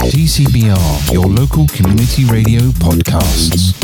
TCBR, your local community radio podcasts.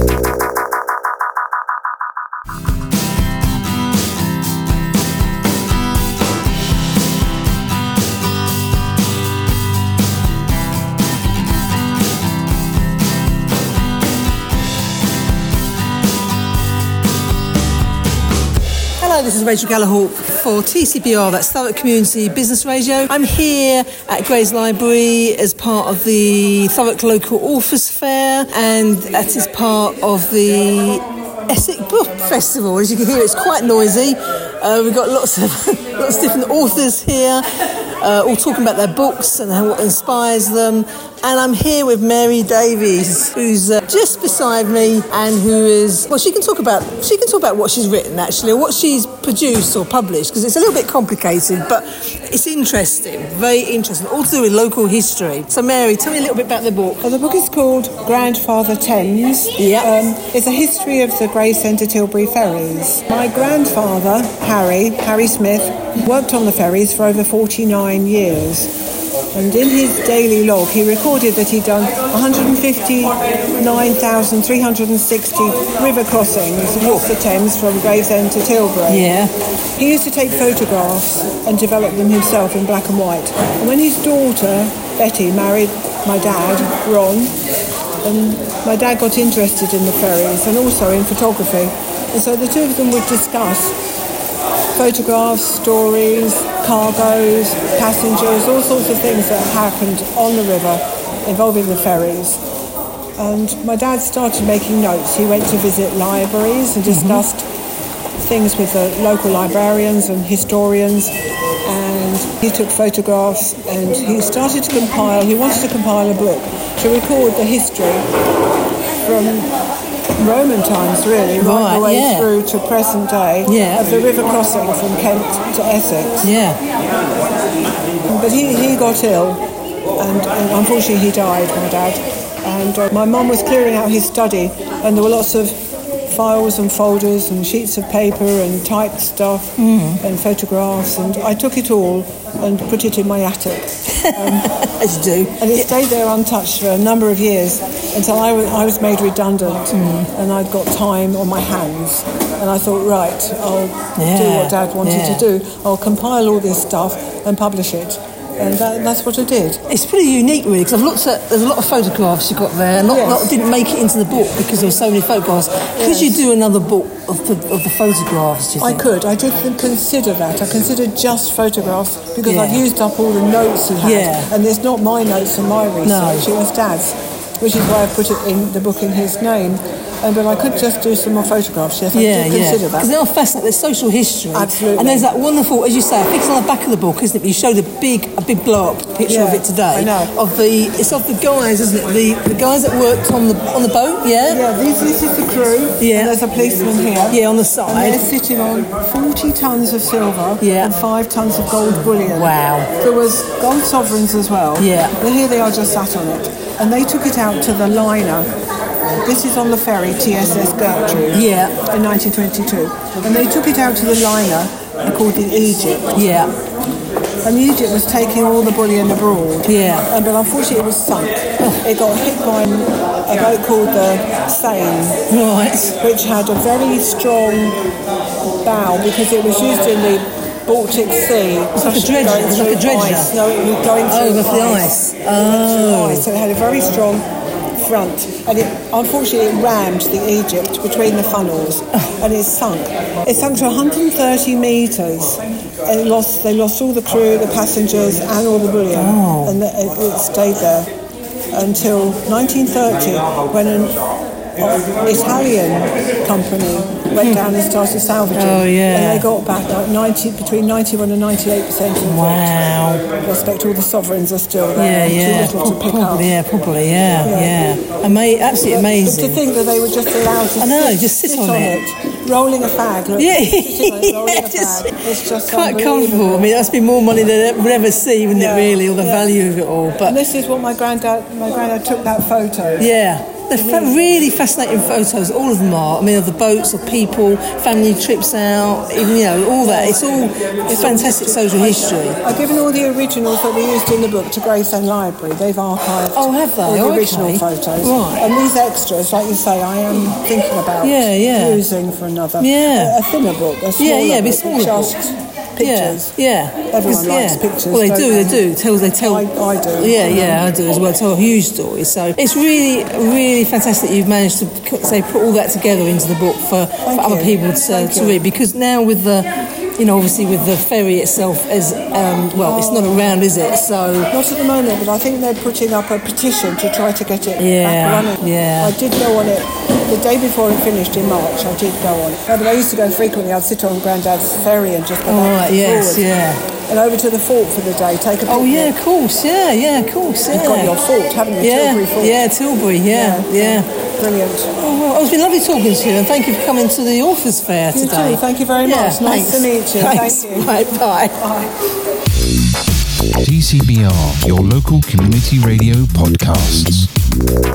Hello, this is Rachel Gallahawk for TCBR, that's Thurrock Community Business Radio. I'm here at Grays Library as part of the Thurrock Local Authors Fair, and that is part of the Essex Book Festival. As you can hear, it's quite noisy. We've got lots of different authors here, all talking about their books and what inspires them. And I'm here with Mary Davies, who's just beside me, and who is, well, she can talk about what she's written, actually, or what she's produced or published, because it's a little bit complicated, but it's interesting, very interesting, all to do with local history. So Mary, tell me a little bit about the book. Well, the book is called Grandfather Thames. Yeah. It's a history of the Gravesend to Tilbury ferries. My grandfather, Harry Smith, worked on the ferries for over 49 years. And in his daily log, he recorded that he'd done 159,360 river crossings across the Thames from Gravesend to Tilbury. Yeah. He used to take photographs and develop them himself in black and white. And when his daughter, Betty, married my dad, Ron, and my dad got interested in the ferries and also in photography. And so the two of them would discuss photographs, stories, cargoes, passengers, all sorts of things that happened on the river involving the ferries. And my dad started making notes. He went to visit libraries and discussed things with the local librarians and historians, and he took photographs, and he wanted to compile a book to record the history from Roman times, really, right the way through to present day, of the river crossing from Kent to Essex. Yeah. But he got ill, and unfortunately he died, my dad. And my mum was clearing out his study, and there were lots of files and folders and sheets of paper and typed stuff and photographs, and I took it all and put it in my attic. As you do. And it stayed there untouched for a number of years until I was made redundant and I'd got time on my hands. And I thought, right, I'll do what Dad wanted to do. I'll compile all this stuff and publish it. And that's what I did. It's pretty unique, really, because I've looked at, there's a lot of photographs you got there, and a lot didn't make it into the book because there were so many photographs. Could you do another book of the photographs, do you think? I could. I did consider that. I considered just photographs because I've used up all the notes he had. And there's not my notes and my research, it was Dad's, which is why I put it in the book in his name. But I could just do some more photographs, I did consider that. Because they are fascinating. There's social history. Absolutely. And there's that wonderful, as you say, I think it's on the back of the book, isn't it? You showed a big blow-up picture of it today. I know. It's of the guys, isn't it? The guys that worked on the boat, Yeah, this is the crew. Yeah. And there's a policeman here. Yeah, on the side. And they're sitting on 40 tonnes of silver and 5 tonnes of gold bullion. Wow. There was gold sovereigns as well. Yeah. And here they are just sat on it. And they took it out to the liner. This is on the ferry, TSS Gertrude, in 1922. And they took it out to the liner called the Egypt. Yeah. And the Egypt was taking all the bullion abroad. Yeah. But unfortunately it was sunk. It got hit by a boat called the Seine. Right. Which had a very strong bow because it was used in the Baltic Sea. It's like a dredger. It's like a dredger. Ice. No, it was going through the ice. So it had a very strong front, and unfortunately it rammed the Egypt between the funnels, and it sunk. It sunk to 130 metres, and they lost all the crew, the passengers, and all the bullion, and it stayed there until 1930, when an Italian company went down and started salvaging. And they got back between 91 and 98% of it. Wow. I expect all the sovereigns are still there. Too little to pick up. Probably. Absolutely amazing. But to think that they were just allowed to sit on it. Rolling a fag. It's just quite comfortable. I mean, that's been more money than we'll ever see, wouldn't it, really, or the value of it all. But and this is what my granddad took that photo. Yeah. They're really fascinating photos, all of them are. I mean, of the boats, of people, family trips out, even, all that. It's fantastic social history. I've given all the originals that we used in the book to Gravesend Library. They've archived have they? all the original photos. Right. And these extras, like you say, I am thinking about using for another. A thinner book, a smaller book, smaller just pictures. Everyone likes pictures. Well, they do. They tell. I do. I do as well. Tell a huge story. So it's really, really fantastic that you've managed to put all that together into the book for other people to read. Because now with the, obviously with the ferry itself as it's not around, is it? So not at the moment, but I think they're putting up a petition to try to get it back running. Yeah. I did go on it the day before it finished in March. I did go on it. But I used to go frequently. I'd sit on Grandad's ferry and just go back and forward. And over to the fort for the day, take a picnic. Oh, yeah, of course, You've got your fort, haven't you? Tilbury Fort. Yeah, Tilbury, yeah. Brilliant. Oh, well, it's been lovely talking to you, and thank you for coming to the Authors Fair today. You too, thank you very much. Nice to meet you. Thanks. Thank you. Right, bye. TCBR, your local community radio podcasts.